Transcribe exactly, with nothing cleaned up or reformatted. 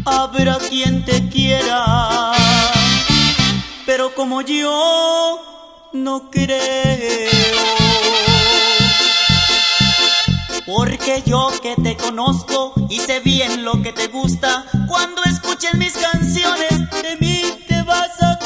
habrá quien te quiera, pero como yo no creo. Porque yo que te conozco y sé bien lo que te gusta, cuando escuches mis canciones de mí te vas a